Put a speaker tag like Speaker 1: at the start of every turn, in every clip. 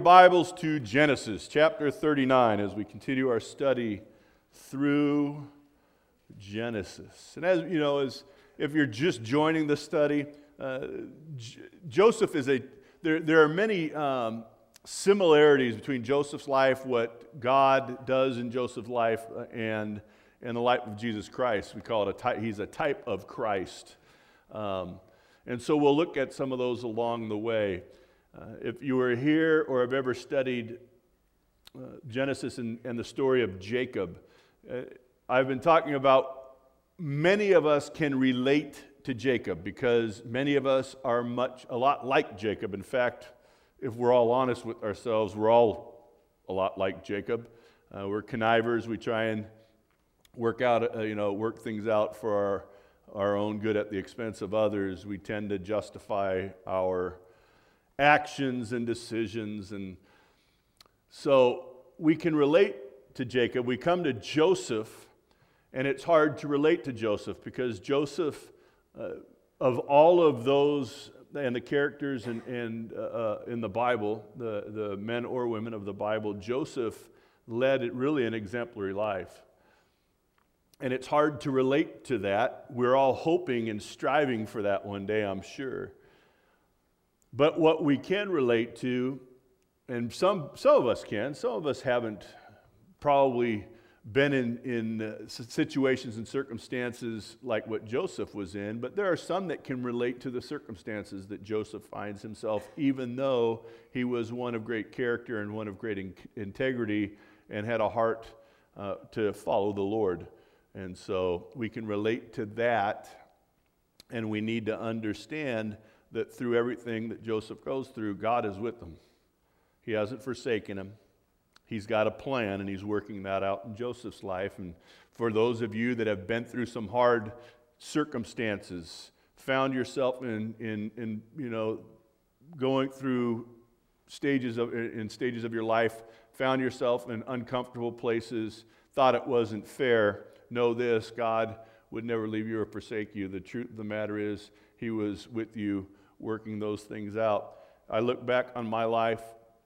Speaker 1: Bibles to Genesis chapter 39 as we continue our study through Genesis. And as you know, if you're just joining the study, Joseph is there are many similarities between Joseph's life, what God does in Joseph's life, and the life of Jesus Christ. We call it he's a type of Christ. And so we'll look at some of those along the way. If you were here or have ever studied Genesis and the story of Jacob, I've been talking about many of us can relate to Jacob because many of us are a lot like Jacob. In fact, if we're all honest with ourselves, we're all a lot like Jacob. We're connivers. We try and work things out for our own good at the expense of others. We tend to justify our actions and decisions, and so we can relate to Jacob. We come to Joseph, and it's hard to relate to Joseph because Joseph, of all of those and the characters in the Bible, the men or women of the Bible, Joseph led really an exemplary life. And it's hard to relate to that. We're all hoping and striving for that one day, I'm sure. But what we can relate to, and some of us can, some of us haven't probably been in situations and circumstances like what Joseph was in, but there are some that can relate to the circumstances that Joseph finds himself, even though he was one of great character and one of great integrity and had a heart to follow the Lord. And so we can relate to that, and we need to understand that through everything that Joseph goes through, God is with him. He hasn't forsaken him. He's got a plan, and he's working that out in Joseph's life. And for those of you that have been through some hard circumstances, found yourself in going through stages of your life, found yourself in uncomfortable places, thought it wasn't fair, know this: God would never leave you or forsake you. The truth of the matter is, He was with you working those things out. I look back on my life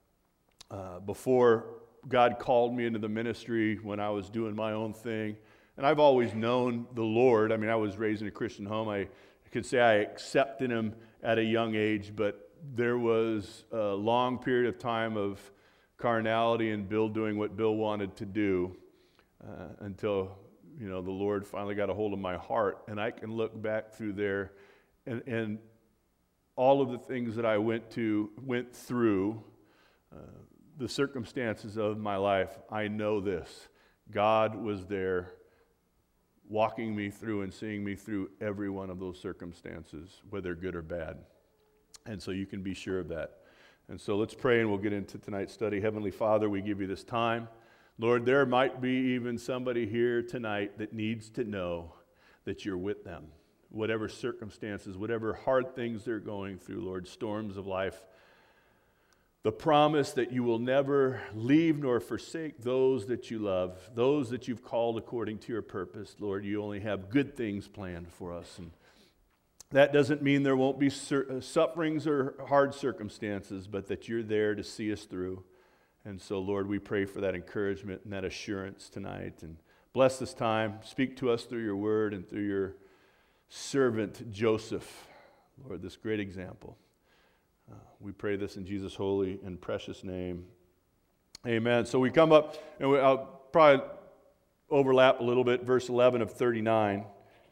Speaker 1: before God called me into the ministry, when I was doing my own thing. And I've always known the Lord. I mean, I was raised in a Christian home. I could say I accepted Him at a young age, but there was a long period of time of carnality and Bill doing what Bill wanted to do until the Lord finally got a hold of my heart. And I can look back through there and all of the things that I went through, the circumstances of my life, I know this: God was there walking me through and seeing me through every one of those circumstances, whether good or bad. And so you can be sure of that. And so let's pray and we'll get into tonight's study. Heavenly Father, we give you this time. Lord, there might be even somebody here tonight that needs to know that you're with them. Whatever circumstances, whatever hard things they're going through, Lord, storms of life, the promise that you will never leave nor forsake those that you love, those that you've called according to your purpose. Lord, you only have good things planned for us. And that doesn't mean there won't be sufferings or hard circumstances, but that you're there to see us through. And so, Lord, we pray for that encouragement and that assurance tonight. And bless this time. Speak to us through your word and through your servant Joseph, Lord, this great example. We pray this in Jesus' holy and precious name. Amen. So we come up, and I'll probably overlap a little bit. Verse 11 of 39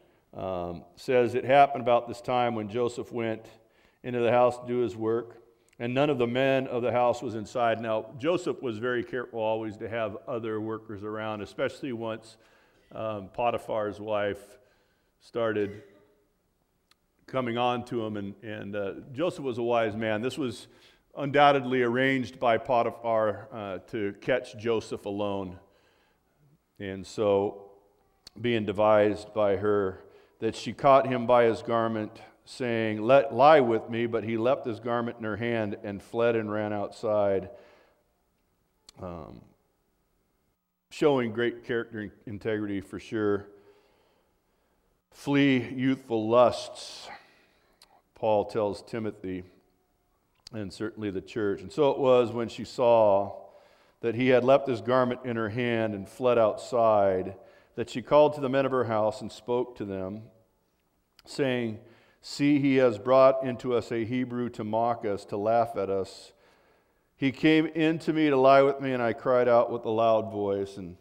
Speaker 1: says, "It happened about this time when Joseph went into the house to do his work, and none of the men of the house was inside." Now, Joseph was very careful always to have other workers around, especially once Potiphar's wife started coming on to him, and Joseph was a wise man. This was undoubtedly arranged by Potiphar to catch Joseph alone, and so being devised by her, that she caught him by his garment, saying, lie with me, but he left his garment in her hand and fled and ran outside, showing great character and integrity for sure. Flee youthful lusts, Paul tells Timothy. and certainly the church. And so it was when she saw that he had left his garment in her hand and fled outside, that she called to the men of her house and spoke to them, saying, "See, he has brought into us a Hebrew to mock us, to laugh at us. He came in to me to lie with me, and I cried out with a loud voice." And,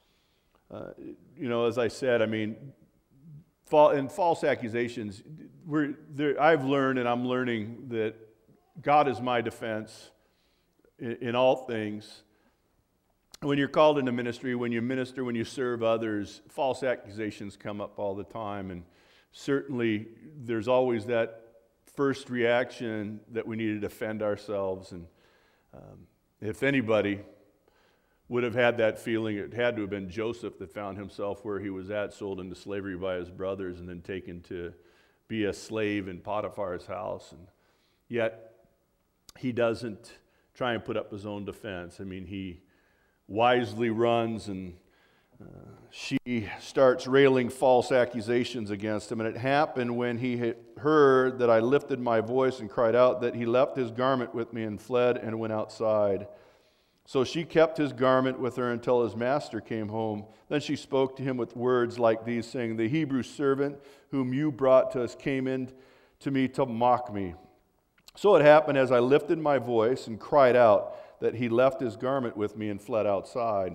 Speaker 1: as I said, I mean, in false accusations, I've learned and I'm learning that God is my defense in all things. When you're called into ministry, when you minister, when you serve others, false accusations come up all the time. And certainly there's always that first reaction that we need to defend ourselves. And if anybody would have had that feeling, it had to have been Joseph that found himself where he was at, sold into slavery by his brothers, and then taken to be a slave in Potiphar's house. And yet he doesn't try and put up his own defense. I mean, he wisely runs, and she starts railing false accusations against him. And it happened when he had heard that I lifted my voice and cried out, that he left his garment with me and fled and went outside. So she kept his garment with her until his master came home. Then she spoke to him with words like these, saying, "The Hebrew servant whom you brought to us came in to me to mock me." So it happened as I lifted my voice and cried out, that he left his garment with me and fled outside.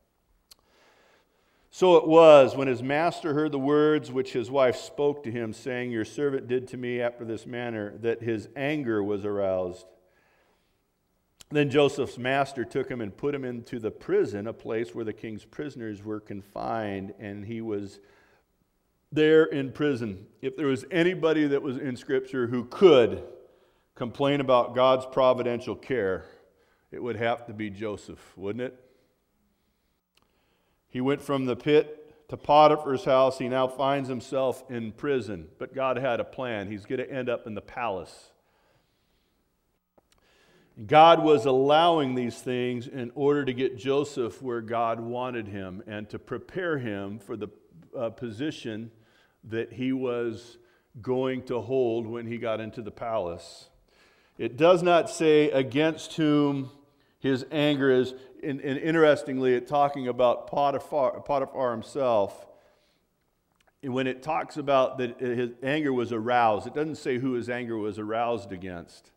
Speaker 1: So it was when his master heard the words which his wife spoke to him, saying, "Your servant did to me after this manner," that his anger was aroused. Then Joseph's master took him and put him into the prison, a place where the king's prisoners were confined, and he was there in prison. If there was anybody that was in Scripture who could complain about God's providential care, it would have to be Joseph, wouldn't it? He went from the pit to Potiphar's house. He now finds himself in prison. But God had a plan. He's going to end up in the palace. God was allowing these things in order to get Joseph where God wanted him and to prepare him for the position that he was going to hold when he got into the palace. It does not say against whom his anger is, and interestingly, it's talking about Potiphar himself. When it talks about that his anger was aroused, it doesn't say who his anger was aroused against.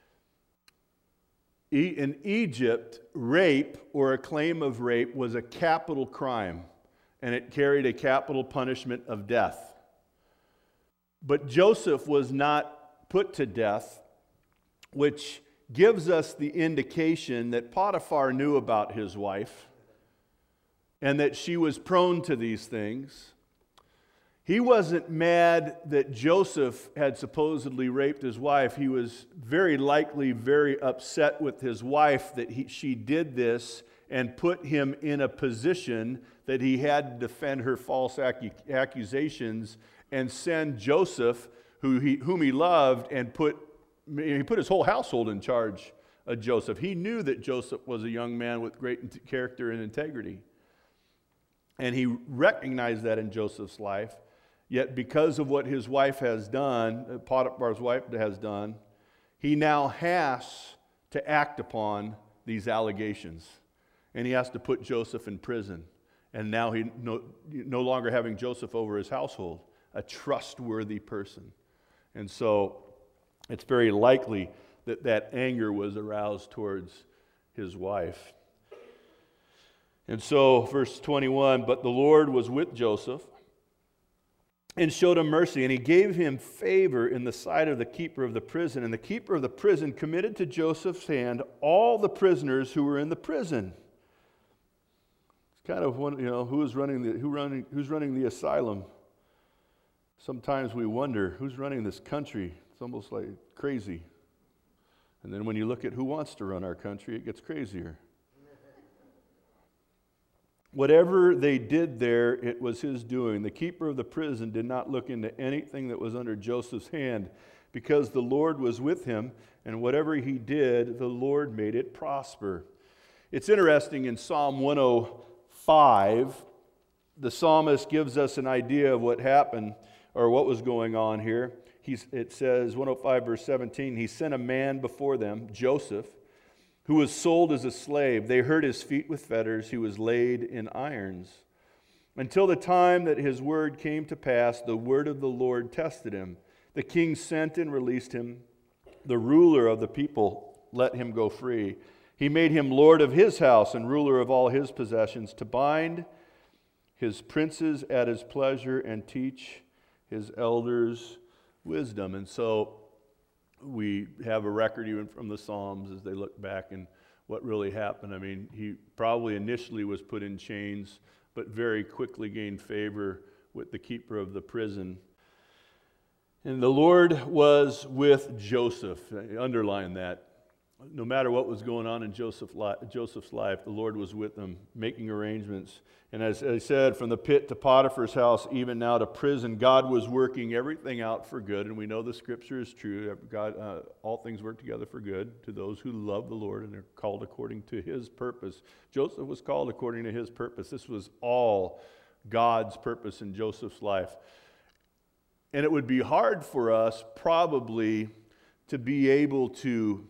Speaker 1: In Egypt, rape or a claim of rape was a capital crime, and it carried a capital punishment of death. But Joseph was not put to death, which gives us the indication that Potiphar knew about his wife and that she was prone to these things. He wasn't mad that Joseph had supposedly raped his wife. He was very likely very upset with his wife that she did this and put him in a position that he had to defend her false accusations and send Joseph, whom he loved, and he put his whole household in charge of Joseph. He knew that Joseph was a young man with great character and integrity. And he recognized that in Joseph's life. Yet because of what his wife has done, Potiphar's wife has done, he now has to act upon these allegations. And he has to put Joseph in prison. And now he no longer having Joseph over his household, a trustworthy person. And so it's very likely that that anger was aroused towards his wife. And so, verse 21, but the Lord was with Joseph and showed him mercy, and he gave him favor in the sight of the keeper of the prison. And the keeper of the prison committed to Joseph's hand all the prisoners who were in the prison. It's kind of one, who's running the asylum. Sometimes we wonder who's running this country. It's almost like crazy. And then when you look at who wants to run our country, it gets crazier. Whatever they did there, it was his doing. The keeper of the prison did not look into anything that was under Joseph's hand, because the Lord was with him, and whatever he did, the Lord made it prosper. It's interesting, in Psalm 105, the psalmist gives us an idea of what happened, or what was going on here. It says, 105 verse 17, he sent a man before them, Joseph, who was sold as a slave. They hurt his feet with fetters. He was laid in irons. Until the time that his word came to pass, the word of the Lord tested him. The king sent and released him. The ruler of the people let him go free. He made him lord of his house and ruler of all his possessions, to bind his princes at his pleasure and teach his elders wisdom. And so we have a record even from the Psalms as they look back and what really happened. I mean, he probably initially was put in chains, but very quickly gained favor with the keeper of the prison. And the Lord was with Joseph. Underline that. No matter what was going on in Joseph's life, the Lord was with him, making arrangements. And as I said, from the pit to Potiphar's house, even now to prison, God was working everything out for good. And we know the Scripture is true. God, all things work together for good to those who love the Lord and are called according to His purpose. Joseph was called according to His purpose. This was all God's purpose in Joseph's life. And it would be hard for us probably to be able to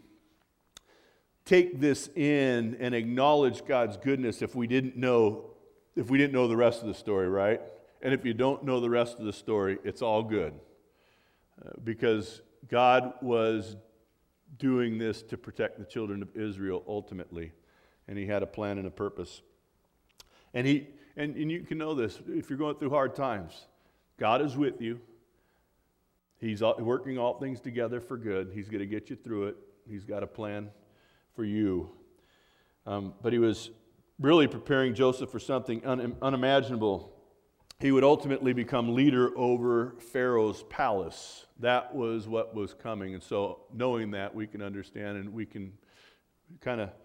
Speaker 1: take this in and acknowledge God's goodness if we didn't know the rest of the story, right? And if you don't know the rest of the story, it's all good. Because God was doing this to protect the children of Israel ultimately. And He had a plan and a purpose. And you can know this if you're going through hard times. God is with you. He's working all things together for good. He's going to get you through it. He's got a plan for you. But He was really preparing Joseph for something unimaginable. He would ultimately become leader over Pharaoh's palace. That was what was coming. And so knowing that, we can understand and we can kind of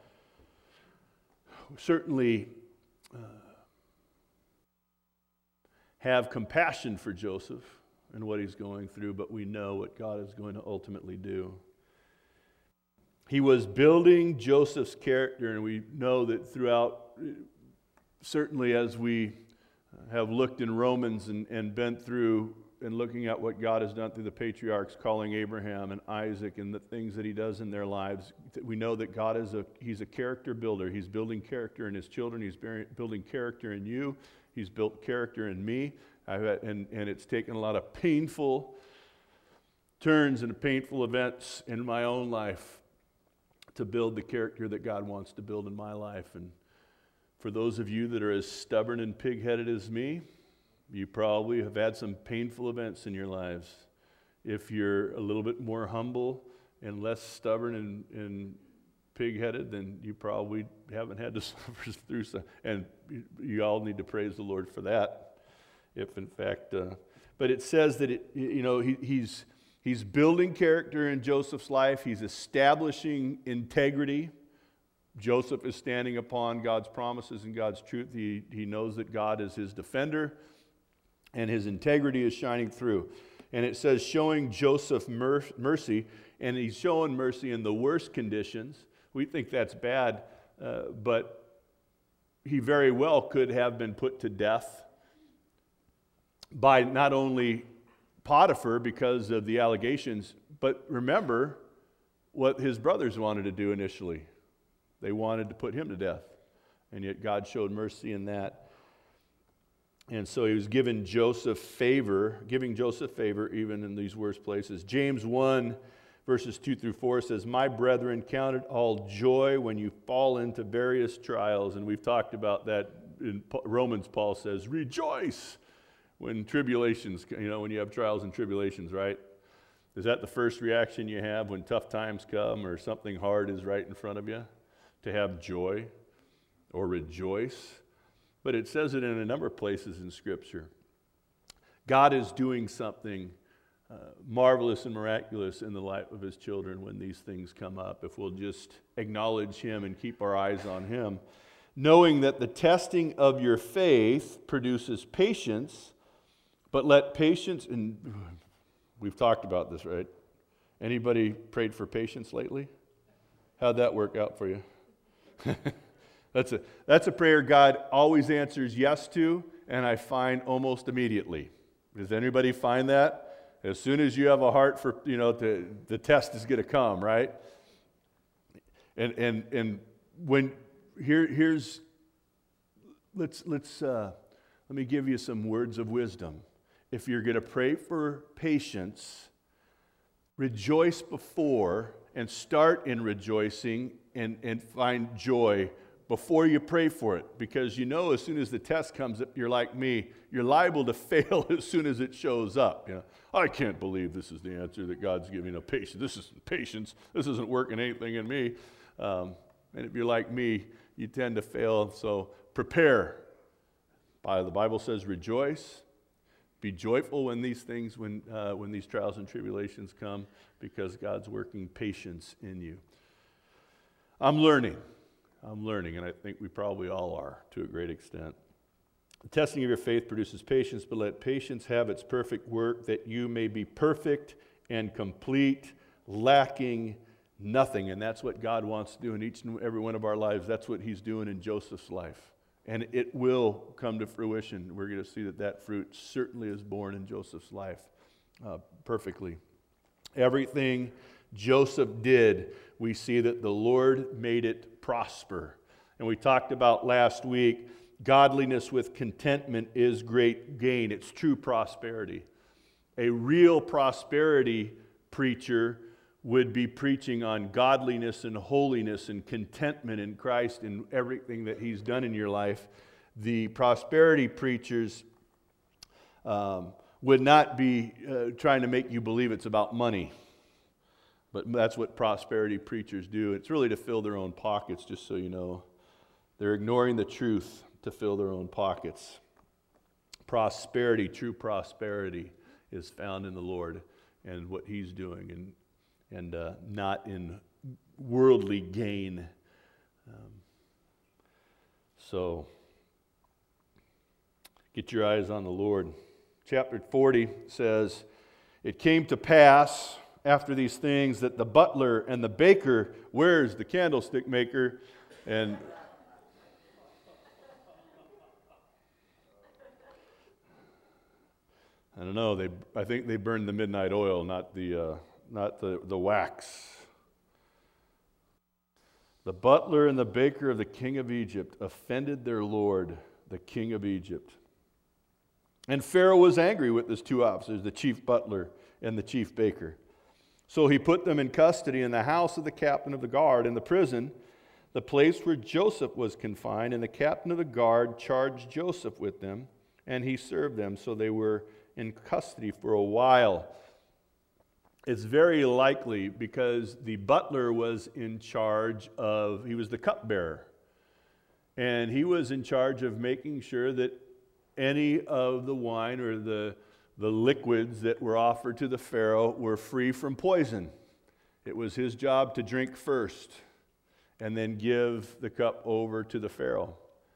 Speaker 1: certainly have compassion for Joseph and what he's going through, but we know what God is going to ultimately do. He was building Joseph's character, and we know that throughout, certainly as we have looked in Romans and been through and looking at what God has done through the patriarchs, calling Abraham and Isaac and the things that He does in their lives, we know that God He's a character builder. He's building character in His children. He's building character in you. He's built character in me. And it's taken a lot of painful turns and painful events in my own life to build the character that God wants to build in my life. And for those of you that are as stubborn and pig-headed as me, you probably have had some painful events in your lives. If you're a little bit more humble and less stubborn and pig-headed, then you probably haven't had to suffer through some. And you all need to praise the Lord for that. If in fact, but it says that He's building character in Joseph's life. He's establishing integrity. Joseph is standing upon God's promises and God's truth. He knows that God is his defender, and his integrity is shining through. And it says, showing Joseph mercy, and he's showing mercy in the worst conditions. We think that's bad, but he very well could have been put to death by not only Potiphar because of the allegations, but remember what his brothers wanted to do initially. They wanted to put him to death, and yet God showed mercy in that. And so He was giving Joseph favor even in these worst places. James 1, verses 2 through 4 says, "My brethren, count it all joy when you fall into various trials." And we've talked about that in Romans. Paul says, rejoice when tribulations, when you have trials and tribulations, right? Is that the first reaction you have when tough times come or something hard is right in front of you? To have joy or rejoice? But it says it in a number of places in Scripture. God is doing something marvelous and miraculous in the life of His children when these things come up, if we'll just acknowledge Him and keep our eyes on Him. Knowing that the testing of your faith produces patience, but let patience, and we've talked about this, right? Anybody prayed for patience lately? How'd that work out for you? That's a prayer God always answers yes to, and I find almost immediately. Does anybody find that? As soon as you have a heart for, the test is going to come, right? And when here's let me give you some words of wisdom. If you're going to pray for patience, rejoice before and start in rejoicing and find joy before you pray for it. Because as soon as the test comes up, you're like me, you're liable to fail as soon as it shows up. I can't believe this is the answer that God's giving. Patience. This isn't patience. This isn't working anything in me. And if you're like me, you tend to fail. So prepare. The Bible says rejoice. Be joyful when these things, when these trials and tribulations come, because God's working patience in you. I'm learning, and I think we probably all are to a great extent. The testing of your faith produces patience, but let patience have its perfect work, that you may be perfect and complete, lacking nothing. And that's what God wants to do in each and every one of our lives. That's what he's doing in Joseph's life. And it will come to fruition. We're going to see that fruit certainly is born in Joseph's life perfectly. Everything Joseph did, we see that the Lord made it prosper. And we talked about last week, godliness with contentment is great gain. It's true prosperity. A real prosperity preacher would be preaching on godliness and holiness and contentment in Christ and everything that he's done in your life. The prosperity preachers would not be trying to make you believe it's about money. But that's what prosperity preachers do. It's really to fill their own pockets, just so you know. They're ignoring the truth to fill their own pockets. Prosperity, true prosperity, is found in the Lord and what he's doing, and not in worldly gain. So get your eyes on the Lord. Chapter 40 says, "It came to pass after these things that the butler and the baker," where's the candlestick maker? And I don't know, I think they burned the midnight oil, not the wax. "The butler and the baker of the king of Egypt offended their lord, the king of Egypt. And Pharaoh was angry with his two officers, the chief butler and the chief baker. So he put them in custody in the house of the captain of the guard in the prison, the place where Joseph was confined, and the captain of the guard charged Joseph with them, and he served them. So they were in custody for a while." It's very likely because the butler was in charge of, he was the cupbearer, and he was in charge of making sure that any of the wine or the liquids that were offered to the Pharaoh were free from poison. It was his job to drink first and then give the cup over to the Pharaoh.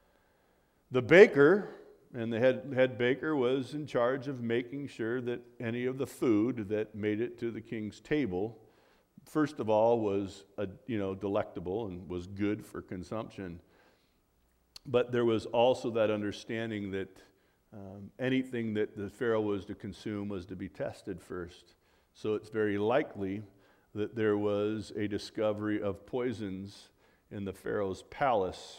Speaker 1: The baker and the head baker was in charge of making sure that any of the food that made it to the king's table, first of all, was delectable and was good for consumption. But there was also that understanding that anything that the Pharaoh was to consume was to be tested first. So it's very likely that there was a discovery of poisons in the Pharaoh's palace.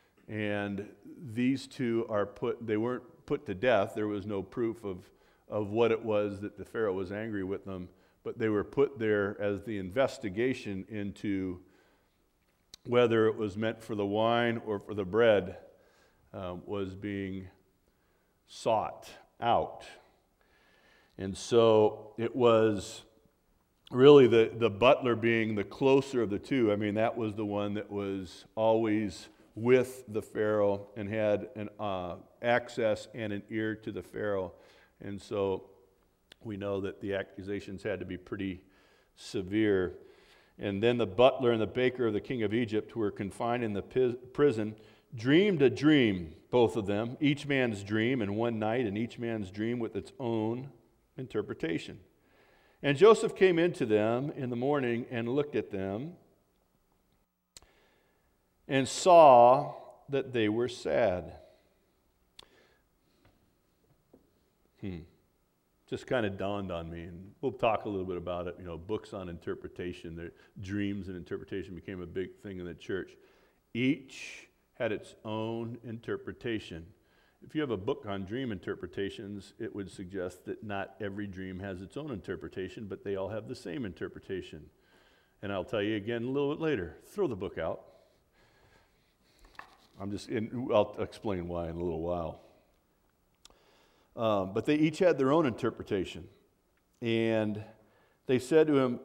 Speaker 1: And these two they weren't put to death. There was no proof of what it was that the Pharaoh was angry with them. But they were put there as the investigation into whether it was meant for the wine or for the bread was being sought out. And so it was really the butler being the closer of the two. I mean, that was the one that was always with the Pharaoh and had an access and an ear to the Pharaoh. And so we know that the accusations had to be pretty severe. And then the butler and the baker of the king of Egypt, who were confined in the prison, dreamed a dream, both of them, each man's dream in one night, and each man's dream with its own interpretation. And Joseph came into them in the morning and looked at them and saw that they were sad. just kind of dawned on me, and we'll talk a little bit about it. Books on interpretation, dreams and interpretation became a big thing in the church. Each had its own interpretation. If you have a book on dream interpretations, it would suggest that not every dream has its own interpretation, but they all have the same interpretation. And I'll tell you again a little bit later. Throw the book out. I'll explain why in a little while. But they each had their own interpretation. And they said to him,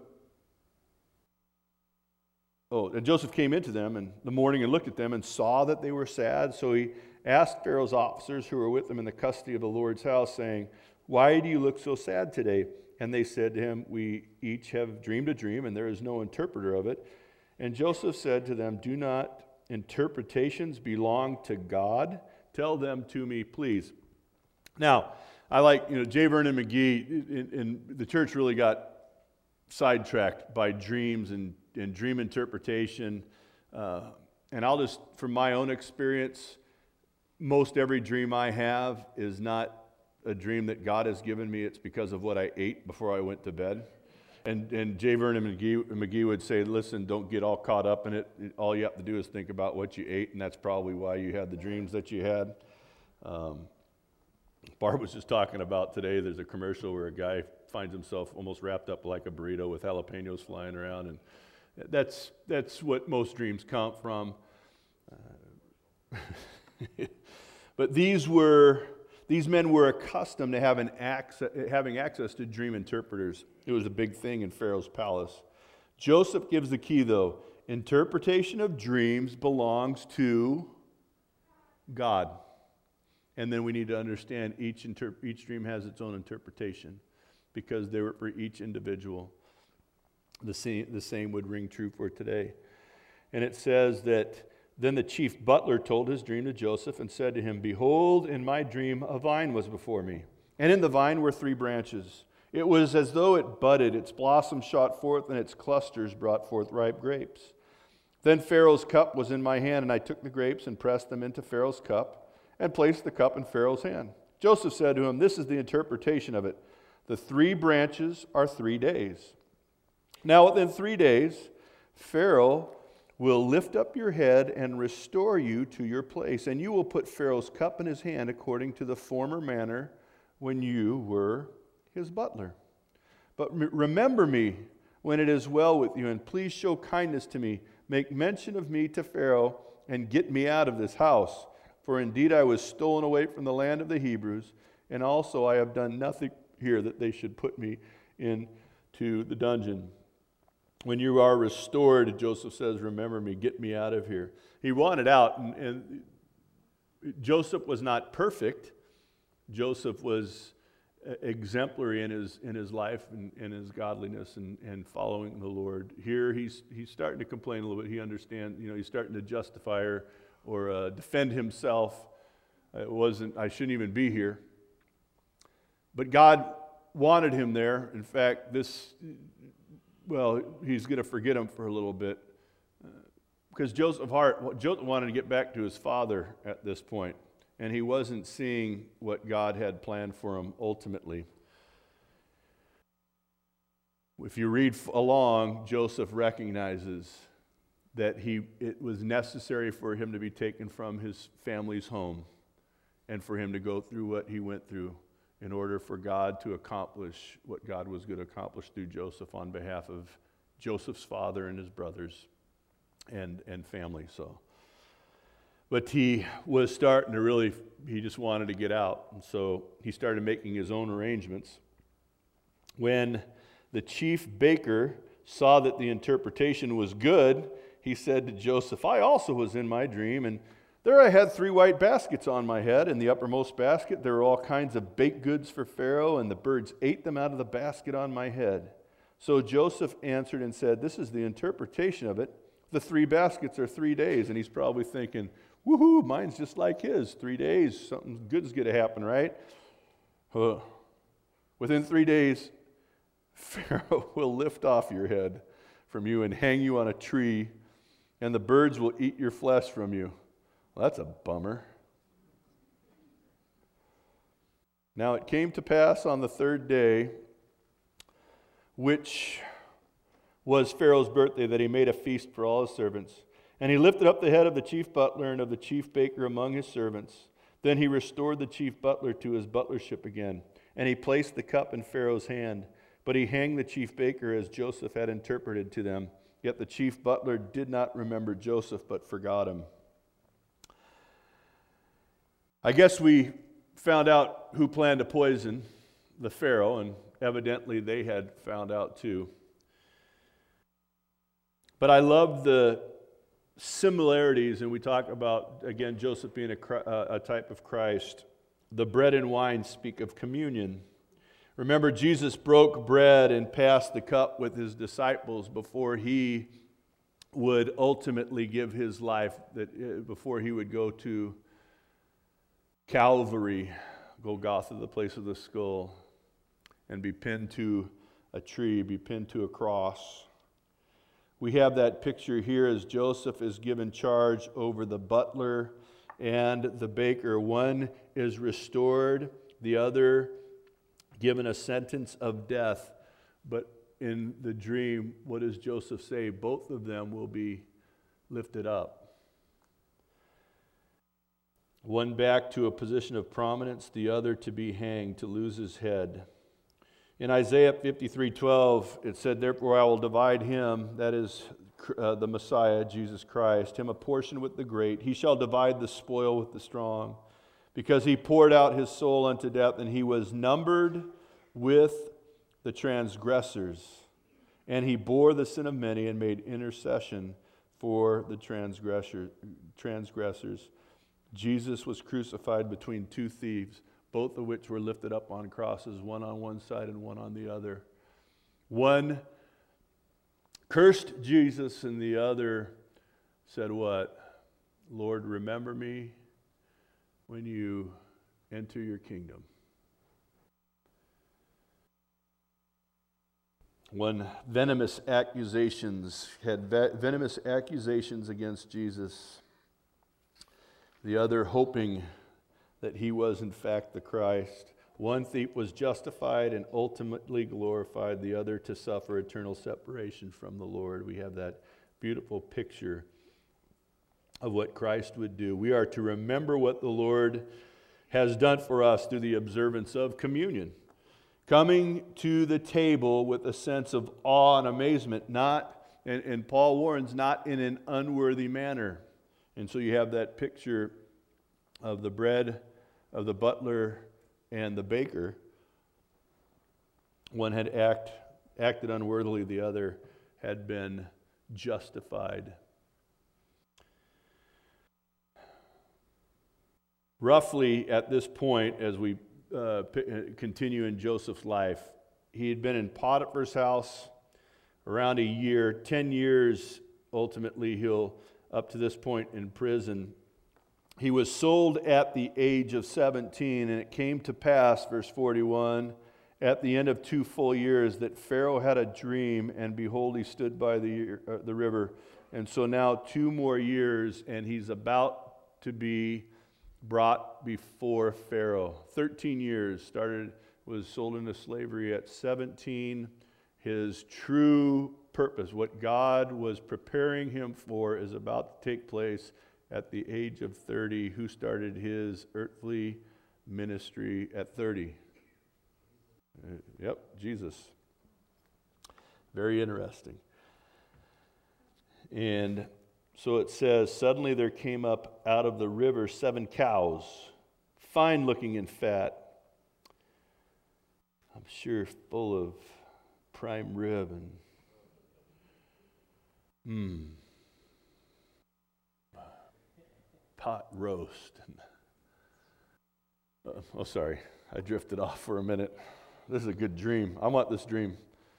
Speaker 1: and Joseph came into them in the morning and looked at them and saw that they were sad. So he asked Pharaoh's officers who were with him in the custody of the Lord's house, saying, "Why do you look so sad today?" And they said to him, "We each have dreamed a dream, and there is no interpreter of it." And Joseph said to them, "Do not interpretations belong to God? Tell them to me, please." Now, I like, J. Vernon McGee, and the church really got sidetracked by dreams and dream interpretation. And I'll just, from my own experience, most every dream I have is not a dream that God has given me. It's because of what I ate before I went to bed. And J. Vernon McGee would say, listen, don't get all caught up in it. All you have to do is think about what you ate, and that's probably why you had the dreams that you had. Barb was just talking about today, there's a commercial where a guy finds himself almost wrapped up like a burrito with jalapenos flying around, and that's what most dreams come from. But these men were accustomed to having access to dream interpreters. It was a big thing in Pharaoh's palace. Joseph gives the key, though. Interpretation of dreams belongs to God. And then we need to understand each dream has its own interpretation because they were for each individual. The same would ring true for today. And it says that then the chief butler told his dream to Joseph and said to him, "Behold, in my dream a vine was before me, and in the vine were 3 branches. It was as though it budded, its blossoms shot forth, and its clusters brought forth ripe grapes. Then Pharaoh's cup was in my hand, and I took the grapes and pressed them into Pharaoh's cup, and placed the cup in Pharaoh's hand." Joseph said to him, "This is the interpretation of it. The 3 branches are 3 days. Now within 3 days, Pharaoh will lift up your head and restore you to your place, and you will put Pharaoh's cup in his hand according to the former manner when you were his butler. But remember me when it is well with you, and please show kindness to me. Make mention of me to Pharaoh, and get me out of this house. For indeed I was stolen away from the land of the Hebrews, and also I have done nothing here that they should put me into the dungeon. When you are restored," Joseph says, "remember me, get me out of here." He wanted out, and Joseph was not perfect. Joseph was exemplary in his life and his godliness and following the Lord. Here he's starting to complain a little bit. He understands, he's starting to justify or defend himself. I shouldn't even be here. But God wanted him there. In fact, he's going to forget him for a little bit. Because Joseph wanted to get back to his father at this point, and he wasn't seeing what God had planned for him ultimately. If you read along, Joseph recognizes that it was necessary for him to be taken from his family's home and for him to go through what he went through in order for God to accomplish what God was going to accomplish through Joseph on behalf of Joseph's father and his brothers and family. But he was starting to he just wanted to get out, and so he started making his own arrangements. When the chief baker saw that the interpretation was good, he said to Joseph, "I also was in my dream, and there I had 3 white baskets on my head. In the uppermost basket there were all kinds of baked goods for Pharaoh, and the birds ate them out of the basket on my head." So Joseph answered and said, "This is the interpretation of it. The 3 baskets are 3 days." And he's probably thinking, "Woohoo, mine's just like his. 3 days, something good's going to happen, right?" Within 3 days, Pharaoh will lift off your head from you and hang you on a tree, and the birds will eat your flesh from you. Well, that's a bummer. Now it came to pass on the third day, which was Pharaoh's birthday, that he made a feast for all his servants. And he lifted up the head of the chief butler and of the chief baker among his servants. Then he restored the chief butler to his butlership again. And he placed the cup in Pharaoh's hand. But he hanged the chief baker as Joseph had interpreted to them. Yet the chief butler did not remember Joseph, but forgot him. I guess we found out who planned to poison the Pharaoh, and evidently they had found out too. But I love the similarities, and we talk about, again, Joseph being a type of Christ. The bread and wine speak of communion. Remember, Jesus broke bread and passed the cup with his disciples before he would ultimately give his life, before he would go to Calvary, Golgotha, the place of the skull, and be pinned to a tree, be pinned to a cross. We have that picture here as Joseph is given charge over the butler and the baker. One is restored, the other given a sentence of death. But in the dream, what does Joseph say? Both of them will be lifted up. One back to a position of prominence, the other to be hanged, to lose his head. In Isaiah 53:12, it said, "Therefore I will divide him," that is the Messiah, Jesus Christ, "him a portion with the great. He shall divide the spoil with the strong, because he poured out his soul unto death, and he was numbered with the transgressors. And he bore the sin of many and made intercession for the transgressors." Jesus was crucified between two thieves, both of which were lifted up on crosses, one on one side and one on the other. One cursed Jesus, and the other said what? "Lord, remember me when you enter your kingdom." One venomous accusations against Jesus. The other hoping that he was in fact the Christ. One thief was justified and ultimately glorified, the other to suffer eternal separation from the Lord. We have that beautiful picture of what Christ would do. We are to remember what the Lord has done for us through the observance of communion. Coming to the table with a sense of awe and amazement, and Paul warns, not in an unworthy manner. And so you have that picture of the bread, of the butler and the baker. One had acted unworthily, the other had been justified. Roughly at this point, as we continue in Joseph's life, he had been in Potiphar's house around a year, 10 years ultimately he'll up to this point in prison. He was sold at the age of 17, and it came to pass, verse 41, at the end of 2 full years, that Pharaoh had a dream, and behold, he stood by the river. And so now 2 more years, and he's about to be brought before Pharaoh. 13 years, was sold into slavery at 17. His true purpose, what God was preparing him for, is about to take place at the age of 30. Who started his earthly ministry at 30? Yep, Jesus. Very interesting. And so it says, "Suddenly there came up out of the river 7 cows, fine looking and fat, I'm sure full of prime rib and pot roast." Sorry, I drifted off for a minute. This is a good dream. I want this dream.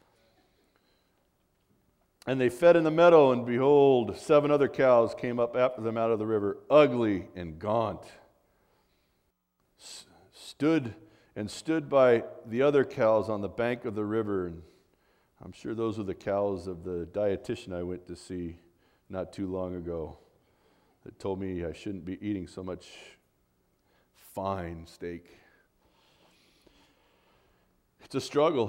Speaker 1: "And they fed in the meadow, and behold, 7 other cows came up after them out of the river, ugly and gaunt, stood by the other cows on the bank of the river." And I'm sure those are the cows of the dietitian I went to see not too long ago that told me I shouldn't be eating so much fine steak. It's a struggle.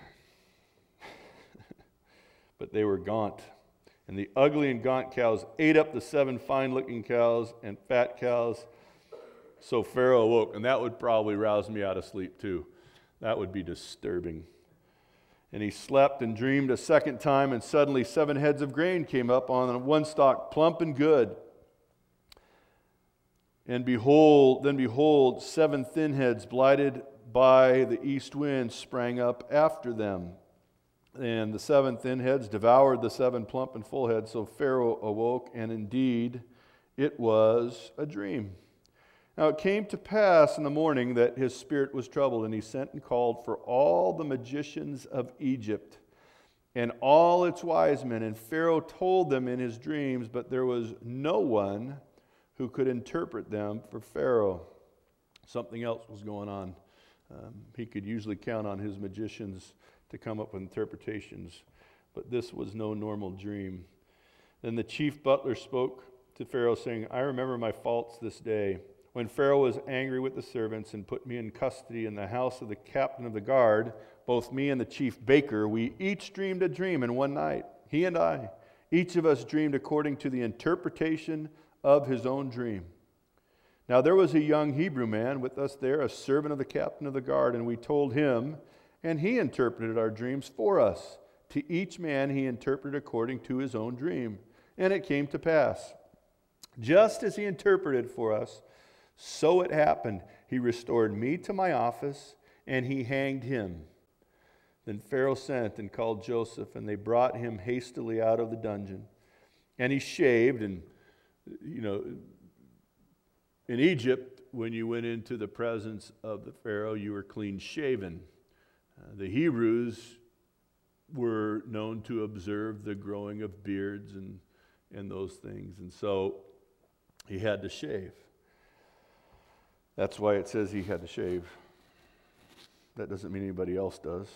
Speaker 1: But they were gaunt. And the ugly and gaunt cows ate up the 7 fine-looking cows and fat cows. So Pharaoh awoke, and that would probably rouse me out of sleep too. That would be disturbing. And he slept and dreamed a second time, and suddenly 7 heads of grain came up on one stalk, plump and good. And behold, 7 thin heads, blighted by the east wind, sprang up after them. And the 7 thin heads devoured the 7 plump and full heads. So Pharaoh awoke, and indeed it was a dream. Now it came to pass in the morning that his spirit was troubled, and he sent and called for all the magicians of Egypt and all its wise men. And Pharaoh told them in his dreams, but there was no one who could interpret them for Pharaoh. Something else was going on. He could usually count on his magicians to come up with interpretations, but this was no normal dream. Then the chief butler spoke to Pharaoh, saying, I remember my faults this day, when Pharaoh was angry with the servants and put me in custody in the house of the captain of the guard. Both me and the chief baker, we each dreamed a dream in one night, he and I. Each of us dreamed according to the interpretation of his own dream. Now there was a young Hebrew man with us there, a servant of the captain of the guard, and we told him, and he interpreted our dreams for us. To each man he interpreted according to his own dream. And it came to pass, just as he interpreted for us, so it happened. He restored me to my office, and he hanged him. Then Pharaoh sent and called Joseph, and they brought him hastily out of the dungeon. And he shaved, and, in Egypt, when you went into the presence of the Pharaoh, you were clean shaven. The Hebrews were known to observe the growing of beards and those things. And so he had to shave. That's why it says he had to shave. That doesn't mean anybody else does.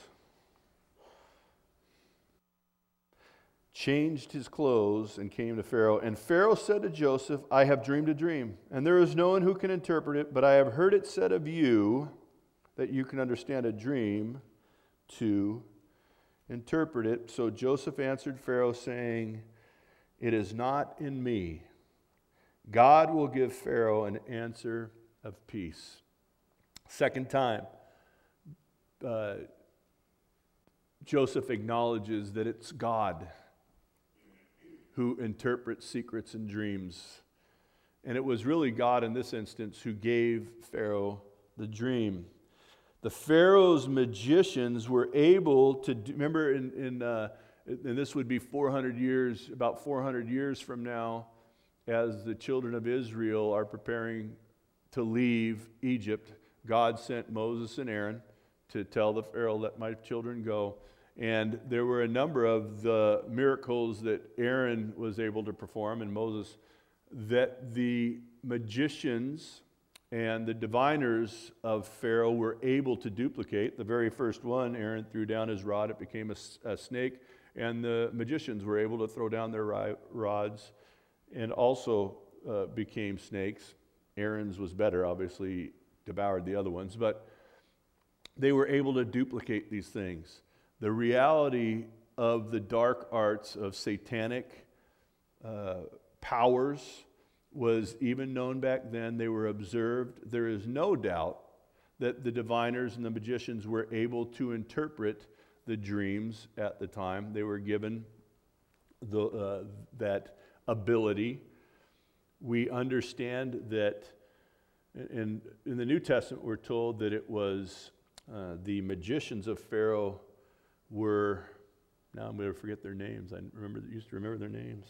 Speaker 1: Changed his clothes and came to Pharaoh. And Pharaoh said to Joseph, I have dreamed a dream, and there is no one who can interpret it, but I have heard it said of you that you can understand a dream to interpret it. So Joseph answered Pharaoh, saying, it is not in me. God will give Pharaoh an answer of peace. Second time, Joseph acknowledges that it's God who interprets secrets and dreams. And it was really God in this instance who gave Pharaoh the dream. The Pharaoh's magicians were able to remember, and this would be 400 years, about 400 years from now, as the children of Israel are preparing to leave Egypt. God sent Moses and Aaron to tell the Pharaoh, let my children go. And there were a number of the miracles that Aaron was able to perform, and Moses, that the magicians and the diviners of Pharaoh were able to duplicate. The very first one, Aaron threw down his rod, it became a snake, and the magicians were able to throw down their rods and also became snakes. Aaron's was better, obviously devoured the other ones, but they were able to duplicate these things. The reality of the dark arts of satanic powers was even known back then. They were observed. There is no doubt that the diviners and the magicians were able to interpret the dreams at the time. They were given that ability. We understand that in the New Testament we're told that it was the magicians of Pharaoh were, now I'm going to forget their names. I used to remember their names.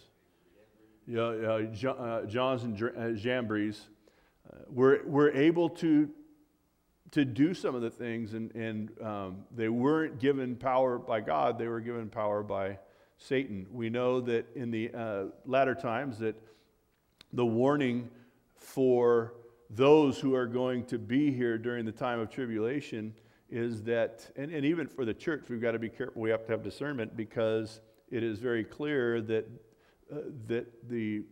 Speaker 1: Johns and Jambres were able to do some of the things, and they weren't given power by God. They were given power by Satan. We know that in the latter times that the warning for those who are going to be here during the time of tribulation is that, and even for the church, we've got to be careful. We have to have discernment, because it is very clear that the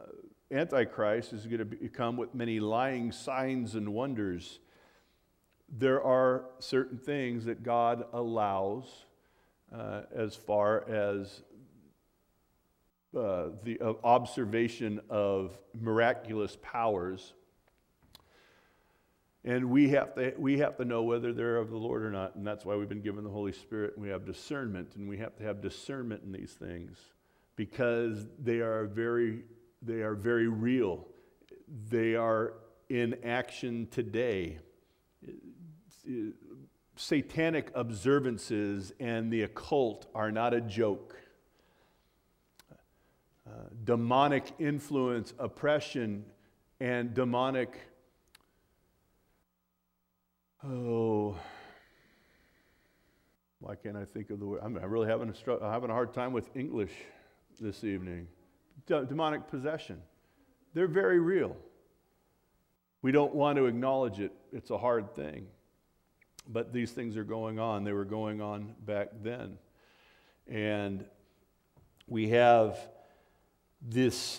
Speaker 1: Antichrist is going to come with many lying signs and wonders. there are certain things that God allows as far as the observation of miraculous powers. And we have to know whether they're of the Lord or not, and that's why we've been given the Holy Spirit, and we have discernment, and we have to have discernment in these things because they are very real. They are in action today. Satanic observances and the occult are not a joke. Demonic influence, oppression, and demonic why can't I think of the word? I'm really having a hard time with English this evening. Demonic possession. They're very real. We don't want to acknowledge it. It's a hard thing. But these things are going on. They were going on back then. And we have this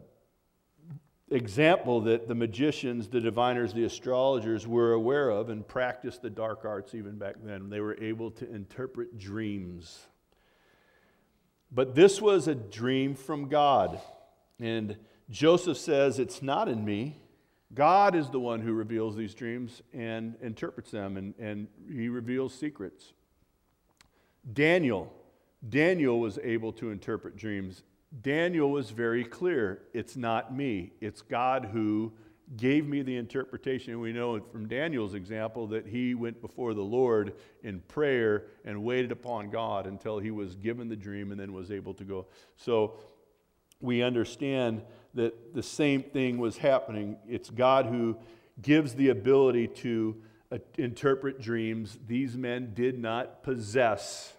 Speaker 1: example that the magicians, the diviners, the astrologers were aware of and practiced the dark arts even back then. They were able to interpret dreams. But this was a dream from God. And Joseph says, it's not in me. God is the one who reveals these dreams and interprets them, and he reveals secrets. Daniel was able to interpret dreams. Daniel was very clear. It's not me. It's God who gave me the interpretation. And we know from Daniel's example that he went before the Lord in prayer and waited upon God until he was given the dream and then was able to go. So we understand that the same thing was happening. It's God who gives the ability to interpret dreams. These men did not possess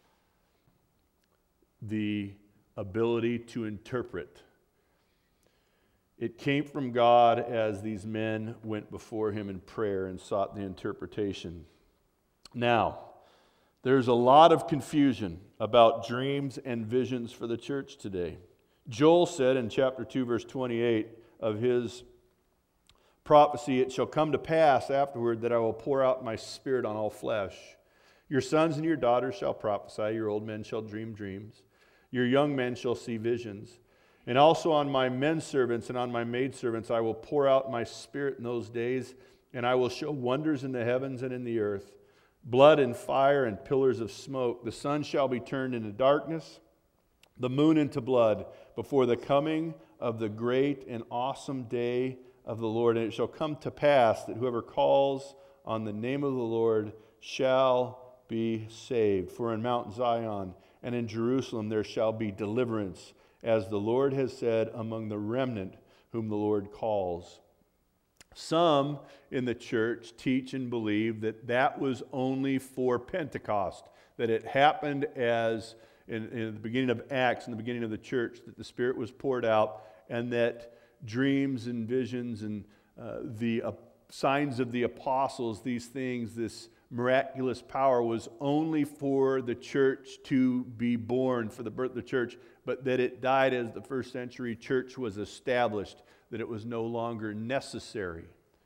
Speaker 1: the ability to interpret. It came from God as these men went before him in prayer and sought the interpretation. Now, there's a lot of confusion about dreams and visions for the church today. Joel said in chapter 2, verse 28 of his prophecy, "It shall come to pass afterward that I will pour out my spirit on all flesh. Your sons and your daughters shall prophesy, your old men shall dream dreams. Your young men shall see visions. And also on my men servants and on my maidservants I will pour out my spirit in those days, and I will show wonders in the heavens and in the earth, blood and fire and pillars of smoke. The sun shall be turned into darkness, the moon into blood, before the coming of the great and awesome day of the Lord. And it shall come to pass that whoever calls on the name of the Lord shall be saved. For in Mount Zion and in Jerusalem there shall be deliverance, as the Lord has said, among the remnant whom the Lord calls." Some in the church teach and believe that that was only for Pentecost, that it happened as in the beginning of Acts, in the beginning of the church, that the Spirit was poured out, and that dreams and visions and the signs of the apostles, these things, this miraculous power was only for the church to be born, for the birth of the church, but that it died as the first century church was established, that it was no longer necessary.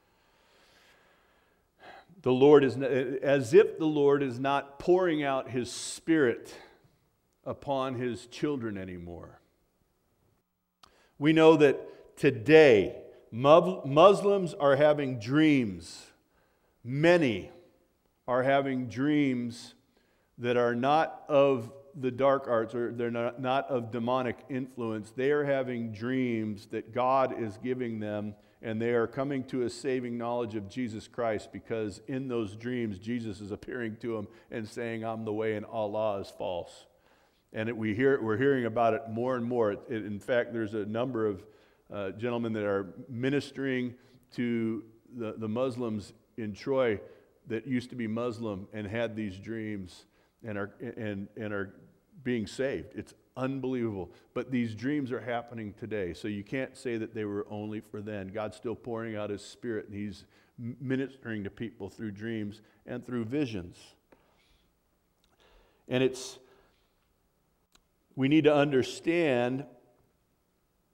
Speaker 1: The Lord is, as if the Lord is not pouring out his Spirit upon his children anymore. We know that today Muslims are having dreams. Many are having dreams that are not of the dark arts, or they're not of demonic influence. They are having dreams that God is giving them, and they are coming to a saving knowledge of Jesus Christ, because in those dreams Jesus is appearing to them and saying, "I'm the way and Allah is false." And we're hearing about it more and more. In fact, there's a number of gentlemen that are ministering to the Muslims in Troy that used to be Muslim and had these dreams and are being saved. It's unbelievable. But these dreams are happening today. So you can't say that they were only for then. God's still pouring out his Spirit, and he's ministering to people through dreams and through visions. And we need to understand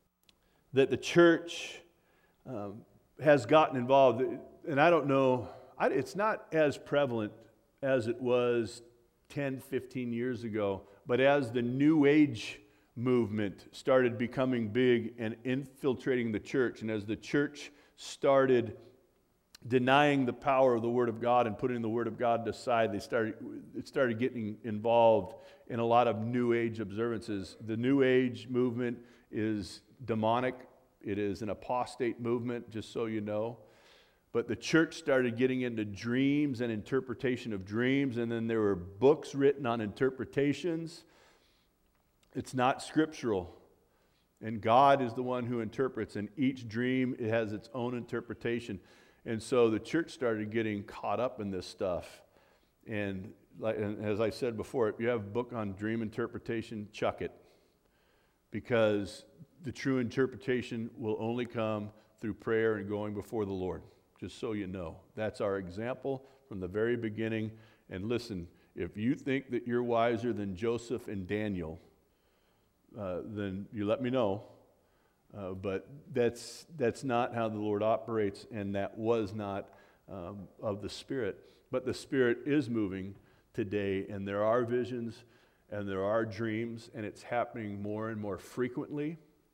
Speaker 1: that the church has gotten involved. And I don't know It's not as prevalent as it was 10, 15 years ago, but as the New Age movement started becoming big and infiltrating the church, and as the church started denying the power of the Word of God and putting the Word of God aside, it started getting involved in a lot of New Age observances. The New Age movement is demonic. It is an apostate movement, just so you know. But the church started getting into dreams and interpretation of dreams, and then there were books written on interpretations. It's not scriptural. And God is the one who interprets, and each dream, it has its own interpretation. And so the church started getting caught up in this stuff. And as I said before, if you have a book on dream interpretation, chuck it. Because the true interpretation will only come through prayer and going before the Lord. Just so you know. That's our example from the very beginning. And listen, if you think that you're wiser than Joseph and Daniel, then you let me know. But that's not how the Lord operates, and that was not of the Spirit. But the Spirit is moving today, and there are visions, and there are dreams, and it's happening more and more frequently.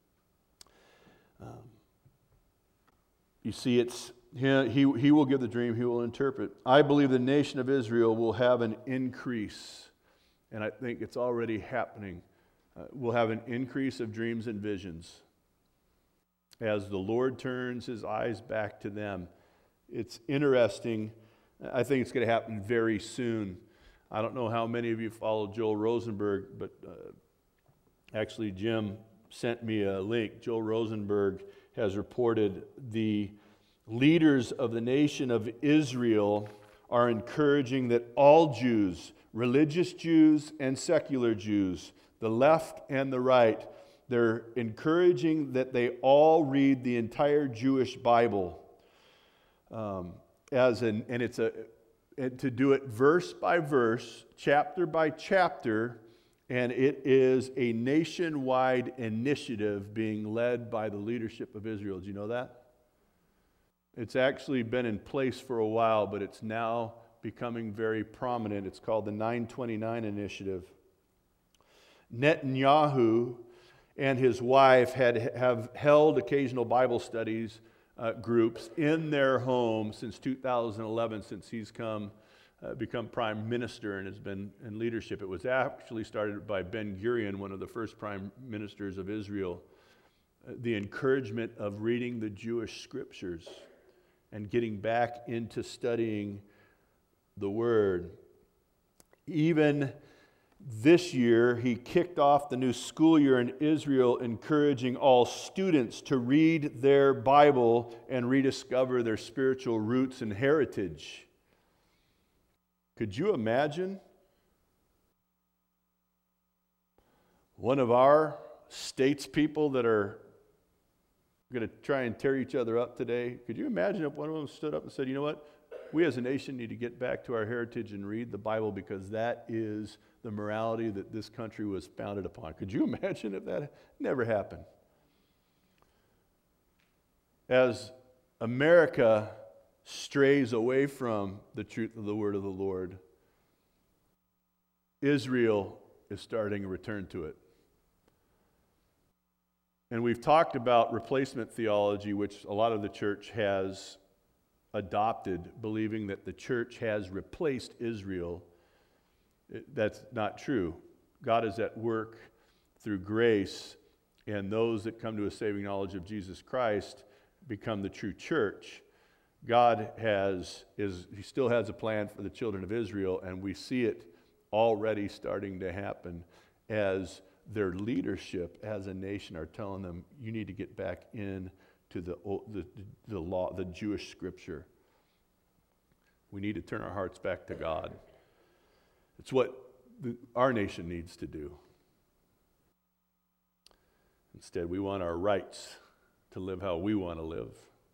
Speaker 1: You see, he will give the dream, he will interpret. I believe the nation of Israel will have an increase, and I think it's already happening. We'll have an increase of dreams and visions as the Lord turns his eyes back to them. It's interesting. I think it's going to happen very soon. I don't know how many of you follow Joel Rosenberg, but actually Jim sent me a link. Joel Rosenberg has reported the leaders of the nation of Israel are encouraging that all Jews, religious Jews and secular Jews, the left and the right, they're encouraging that they all read the entire Jewish Bible to do it verse by verse, chapter by chapter, and it is a nationwide initiative being led by the leadership of Israel. Do you know that? It's actually been in place for a while, but it's now becoming very prominent. It's called the 929 Initiative. Netanyahu and his wife have held occasional Bible studies groups in their home since 2011, since he's become prime minister and has been in leadership. It was actually started by Ben-Gurion, one of the first prime ministers of Israel. The encouragement of reading the Jewish scriptures and getting back into studying the Word. Even this year, he kicked off the new school year in Israel, encouraging all students to read their Bible and rediscover their spiritual roots and heritage. Could you imagine one of our statespeople that are going to try and tear each other up today? Could you imagine if one of them stood up and said, you know what? We as a nation need to get back to our heritage and read the Bible because that is the morality that this country was founded upon. Could you imagine if that never happened? As America strays away from the truth of the word of the Lord, Israel is starting a return to it. And we've talked about replacement theology, which a lot of the church has adopted, believing that the church has replaced Israel. That's not true. God is at work through grace, and those that come to a saving knowledge of Jesus Christ become the true church. God he still has a plan for the children of Israel, and we see it already starting to happen as their leadership as a nation are telling them, you need to get back in to the law, the Jewish scripture. We need to turn our hearts back to God. It's what our nation needs to do. Instead, we want our rights to live how we want to live.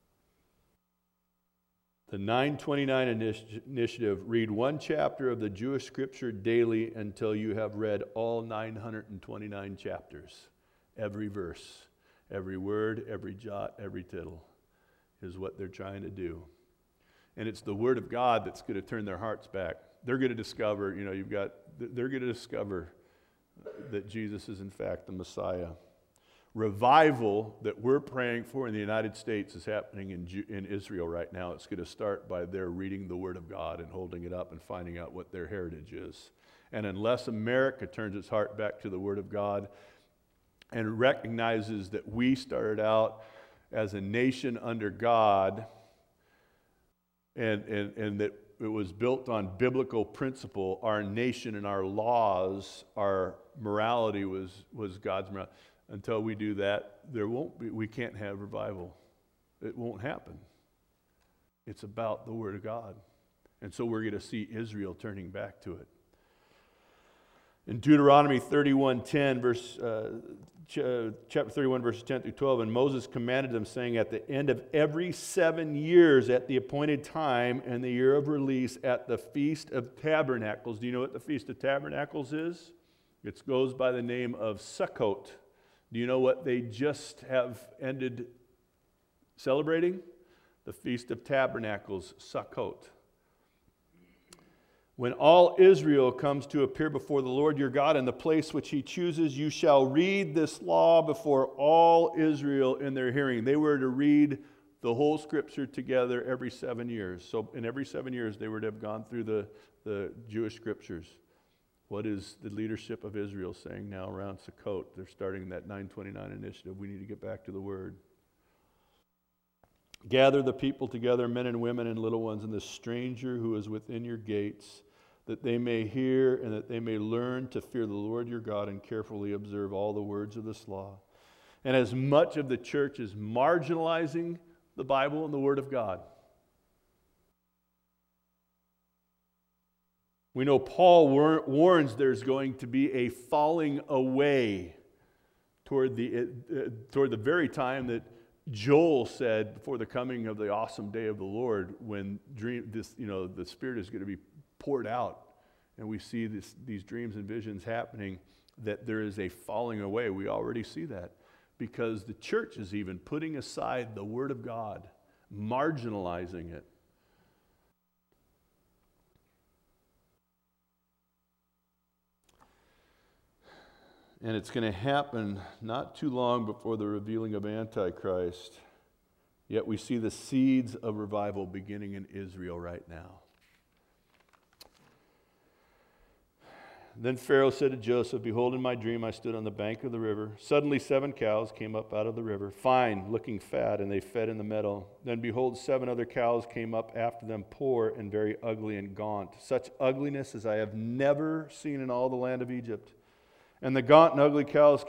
Speaker 1: The 929 Initiative, read one chapter of the Jewish scripture daily until you have read all 929 chapters. Every verse, every word, every jot, every tittle is what they're trying to do. And it's the Word of God that's going to turn their hearts back. They're going to discover, they're going to discover that Jesus is in fact the Messiah. Revival that we're praying for in the United States is happening in Israel right now. It's going to start by their reading the Word of God and holding it up and finding out what their heritage is. And unless America turns its heart back to the Word of God and recognizes that we started out as a nation under God and that it was built on biblical principle, our nation and our laws, our morality was God's morality. Until we do that, we can't have revival. It won't happen. It's about the Word of God. And so we're going to see Israel turning back to it. In Deuteronomy 31:10, chapter 31, verses 10 through 12, and Moses commanded them, saying, at the end of every 7 years, at the appointed time, and the year of release, at the Feast of Tabernacles. Do you know what the Feast of Tabernacles is? It goes by the name of Sukkot. Do you know what they just have ended celebrating? The Feast of Tabernacles, Sukkot. When all Israel comes to appear before the Lord your God in the place which he chooses, you shall read this law before all Israel in their hearing. They were to read the whole Scripture together every 7 years. So in every 7 years, they were to have gone through the Jewish Scriptures. What is the leadership of Israel saying now around Sukkot? They're starting that 929 initiative. We need to get back to the Word. Gather the people together, men and women and little ones, and the stranger who is within your gates, that they may hear and that they may learn to fear the Lord your God and carefully observe all the words of this law. And as much of the church is marginalizing the Bible and the Word of God, we know Paul warns there's going to be a falling away toward the very time that Joel said before the coming of the awesome day of the Lord, when the Spirit is going to be poured out, and we see these dreams and visions happening, that there is a falling away. We already see that because the church is even putting aside the Word of God, marginalizing it. And it's going to happen not too long before the revealing of Antichrist. Yet we see the seeds of revival beginning in Israel right now. Then Pharaoh said to Joseph, behold, in my dream I stood on the bank of the river. Suddenly 7 cows came up out of the river, fine, looking fat, and they fed in the meadow. Then behold, 7 other cows came up after them, poor and very ugly and gaunt, such ugliness as I have never seen in all the land of Egypt. And the gaunt and ugly cows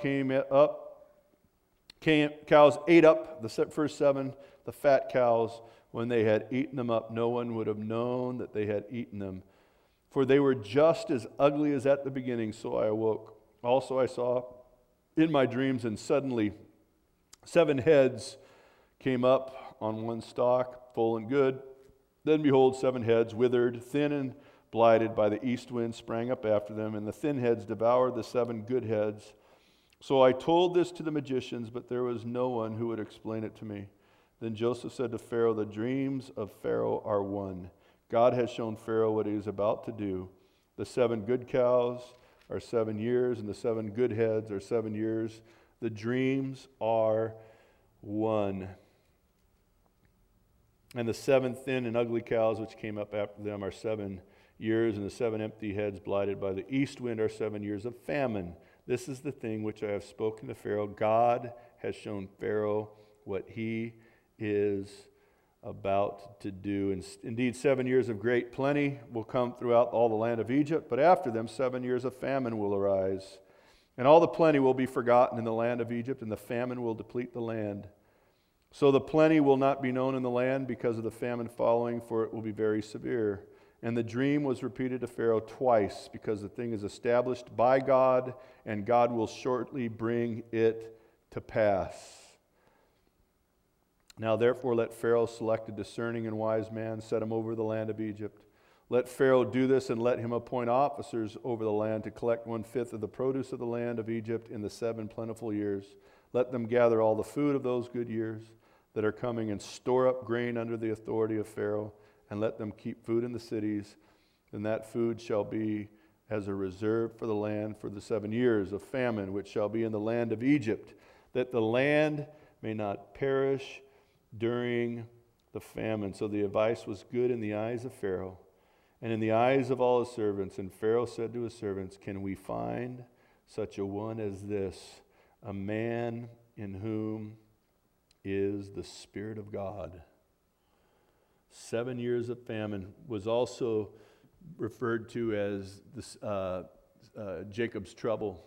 Speaker 1: cows ate up the first 7, the fat cows. When they had eaten them up, no one would have known that they had eaten them. For they were just as ugly as at the beginning, so I awoke. Also I saw in my dreams, and suddenly 7 heads came up on one stalk, full and good. Then behold, 7 heads, withered, thin and blighted by the east wind, sprang up after them, and the thin heads devoured the 7 good heads. So I told this to the magicians, but there was no one who would explain it to me. Then Joseph said to Pharaoh, the dreams of Pharaoh are one. God has shown Pharaoh what he is about to do. The 7 good cows are 7 years, and the 7 good heads are 7 years. The dreams are one. And the 7 thin and ugly cows which came up after them are 7 years, and the 7 empty heads blighted by the east wind are 7 years of famine. This is the thing which I have spoken to Pharaoh. God has shown Pharaoh what he is about to do. And indeed, 7 years of great plenty will come throughout all the land of Egypt, but after them 7 years of famine will arise. And all the plenty will be forgotten in the land of Egypt, and the famine will deplete the land. So the plenty will not be known in the land because of the famine following, for it will be very severe. And the dream was repeated to Pharaoh twice, because the thing is established by God, and God will shortly bring it to pass. Now therefore let Pharaoh select a discerning and wise man, set him over the land of Egypt. Let Pharaoh do this, and let him appoint officers over the land to collect 1/5 of the produce of the land of Egypt in the 7 plentiful years. Let them gather all the food of those good years that are coming, and store up grain under the authority of Pharaoh. and let them keep food in the cities, and that food shall be as a reserve for the land for the 7 years of famine, which shall be in the land of Egypt, that the land may not perish during the famine. So the advice was good in the eyes of Pharaoh and in the eyes of all his servants. And Pharaoh said to his servants, can we find such a one as this, a man in whom is the Spirit of God? 7 years of famine was also referred to as this, Jacob's trouble.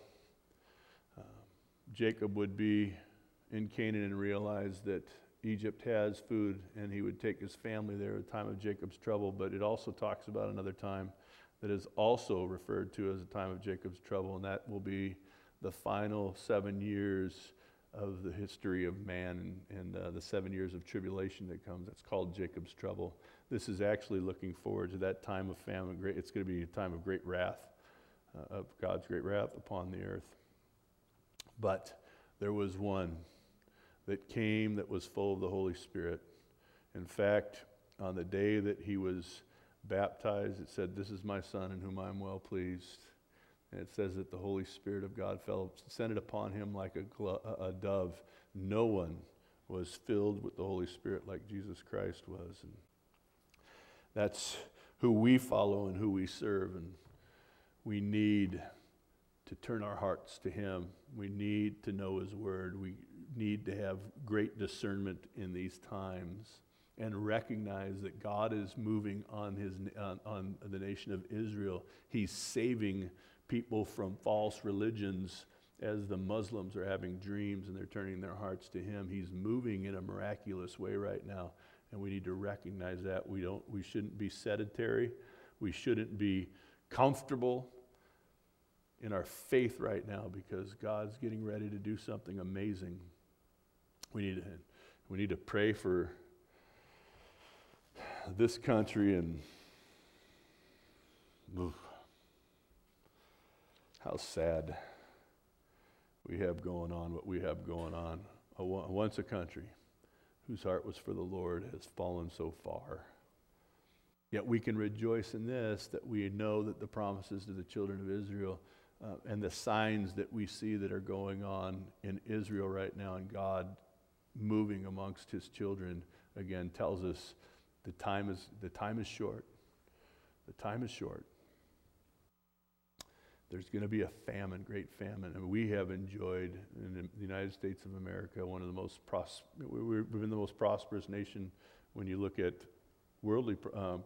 Speaker 1: Jacob would be in Canaan and realize that Egypt has food, and he would take his family there at the time of Jacob's trouble. But it also talks about another time that is also referred to as the time of Jacob's trouble, and that will be the final 7 years of the history of man, and the 7 years of tribulation that comes. That's called Jacob's trouble. This is actually looking forward to that time of famine. It's going to be a time of great wrath, of God's great wrath upon the earth. But there was one that came that was full of the Holy Spirit. In fact, on the day that he was baptized, it said, this is my son in whom I am well pleased. And it says that the Holy Spirit of God descended upon him like a dove. No one was filled with the Holy Spirit like Jesus Christ was. And that's who we follow and who we serve. And we need to turn our hearts to him. We need to know his word. We need to have great discernment in these times and recognize that God is moving on the nation of Israel. He's saving people from false religions as the Muslims are having dreams and they're turning their hearts to him. He's moving in a miraculous way right now, and we need to recognize that. We shouldn't be sedentary. We shouldn't be comfortable in our faith right now, because God's getting ready to do something amazing. We need to pray for this country, and how sad we have going on, what we have going on. Once a country whose heart was for the Lord has fallen so far. Yet we can rejoice in this, that we know that the promises to the children of Israel and the signs that we see that are going on in Israel right now, and God moving amongst his children again, tells us the time is short. The time is short. There's going to be a famine, great famine, and we have enjoyed in the United States of America one of the most we've been the most prosperous nation when you look at worldly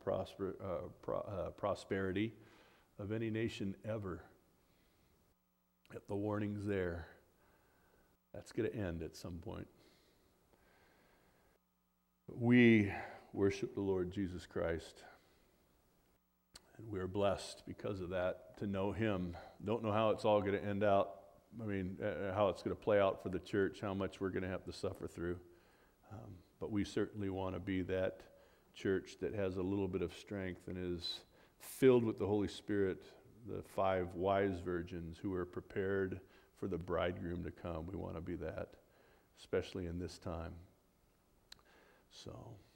Speaker 1: prosperity of any nation ever. Yet the warning's there. That's going to end at some point. We worship the Lord Jesus Christ, and we are blessed because of that to know him. Don't know how it's all going to end out. I mean, how it's going to play out for the church, how much we're going to have to suffer through. But we certainly want to be that church that has a little bit of strength and is filled with the Holy Spirit, the 5 wise virgins who are prepared for the bridegroom to come. We want to be that, especially in this time. So,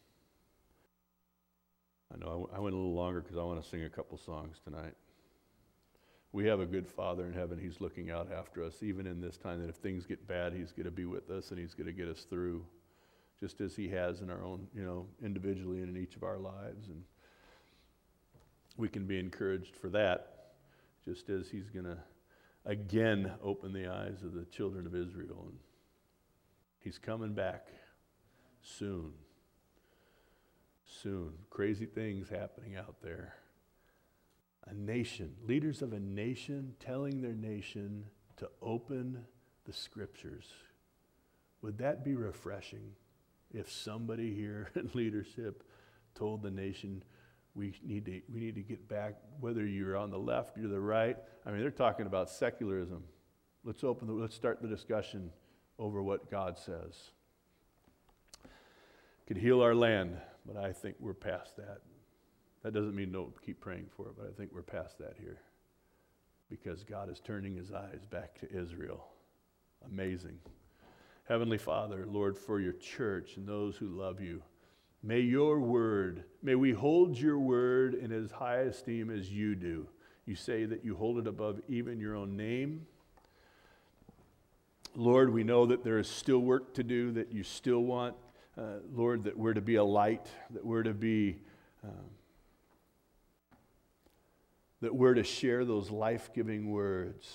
Speaker 1: I know I went a little longer because I want to sing a couple songs tonight. We have a good Father in heaven. He's looking out after us, even in this time, that if things get bad, he's going to be with us and he's going to get us through, just as he has in our own, individually and in each of our lives. And we can be encouraged for that, just as he's going to again open the eyes of the children of Israel. And he's coming back soon. Soon. Crazy things happening out there. A nation, leaders of a nation telling their nation to open the scriptures. Would that be refreshing if somebody here in leadership told the nation, we need to get back, whether you're on the left or the right? I mean, they're talking about secularism. Let's start the discussion over what God says. Could heal our land, but I think we're past that. That doesn't mean don't keep praying for it, but I think we're past that here, because God is turning his eyes back to Israel. Amazing. Heavenly Father, Lord, for your church and those who love you, May we hold your word in as high esteem as you do. You say that you hold it above even your own name. Lord, we know that there is still work to do, that you still want, Lord, that we're to be a light, that we're to share those life-giving words,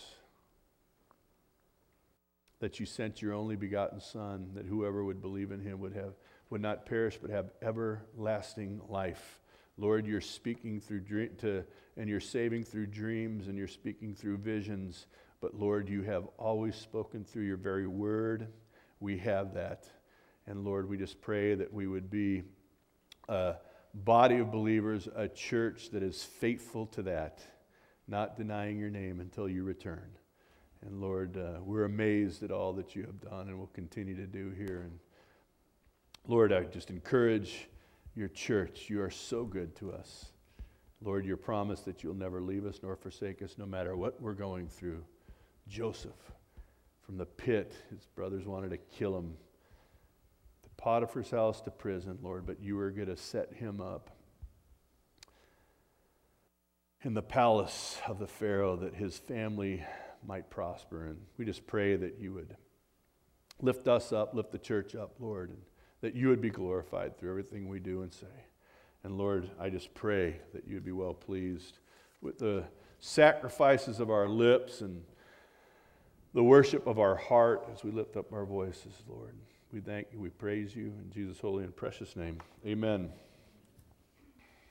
Speaker 1: that you sent your only begotten Son, that whoever would believe in him would not perish but have everlasting life. Lord, you're speaking through and you're saving through dreams, and you're speaking through visions. But Lord, you have always spoken through your very word. We have that. And Lord, we just pray that we would be a body of believers, a church that is faithful to that, not denying your name until you return. And Lord, we're amazed at all that you have done and will continue to do here. And Lord, I just encourage your church. You are so good to us. Lord, your promise that you'll never leave us nor forsake us no matter what we're going through. Joseph, from the pit, his brothers wanted to kill him. To Potiphar's house, to prison, Lord, but you were going to set him up in the palace of the Pharaoh that his family might prosper. And we just pray that you would lift us up, lift the church up, Lord, and that you would be glorified through everything we do and say. And Lord, I just pray that you would be well pleased with the sacrifices of our lips and the worship of our heart as we lift up our voices, Lord. We thank you, we praise you in Jesus' holy and precious name. Amen.